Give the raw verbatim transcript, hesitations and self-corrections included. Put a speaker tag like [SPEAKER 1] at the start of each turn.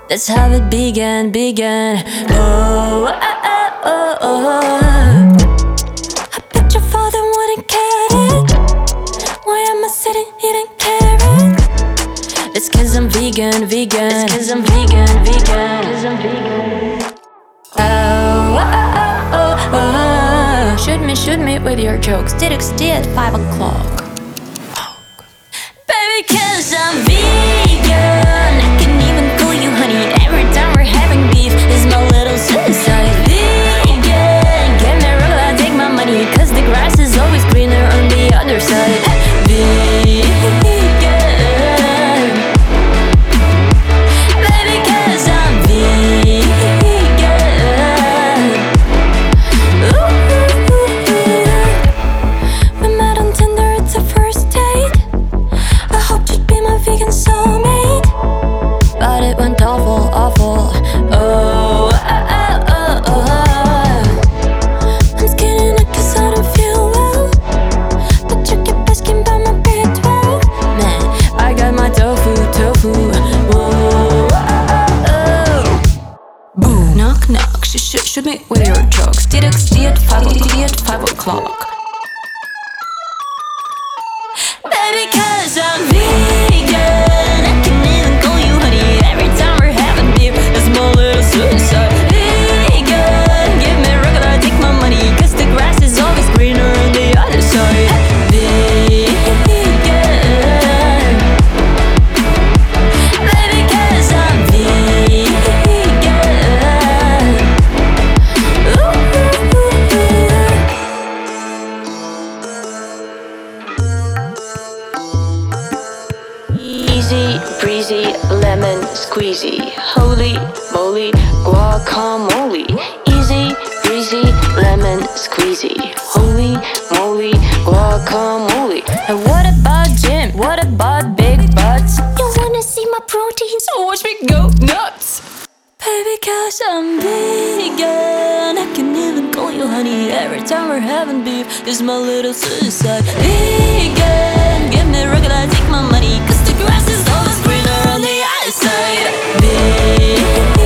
[SPEAKER 1] That's how it began, began. Oh, oh, oh, oh, oh. I bet your father wouldn't get it. Why am I sitting eating carrot? It's cause I'm vegan, vegan. It's cause I'm vegan, vegan. Cause I'm vegan. Oh, oh, oh, oh, oh. Shoot me, shoot me with your jokes. Did X D at five o'clock. Baby, cause I'm vegan. I can even call you honey. Every time we're having beef is my little suicide. Vegan, get me real, I take my money. Cause the grass is always greener on the other side. Vegan. Baby, cause I'm vegan. Ooh. We met on Tinder, it's a first date. I hoped you'd be my vegan soulmate, but it went awful, awful. Oh, oh, oh, oh, oh. I'm skinny not cause I don't feel well, but you keep asking about my B twelve. Man, I got my tofu, tofu. Whoa, oh, oh. Boom, knock, knock. Sh sh shoot me with your jokes. Did X D at five at five o'clock. Baby, cause I'm vegan. I can even call you honey. Every time we're having beef, it's my little suicide. Vegan, give me regular, take my money. Cause the grass is always greener on the other side. Vegan. Baby, cause I'm vegan. Ooh.
[SPEAKER 2] Easy breezy, lemon squeezy. Holy moly, guacamole. Easy breezy, lemon squeezy. Holy moly, guacamole.
[SPEAKER 1] And what about gym? What about big butts?
[SPEAKER 2] You wanna see my protein?
[SPEAKER 1] So watch me go nuts. Baby, cause I'm vegan. I can even call you honey. Every time we're having beef is my little suicide. Vegan, give me regular, take my money. Cause the grass is always greener on the other side. Vegan.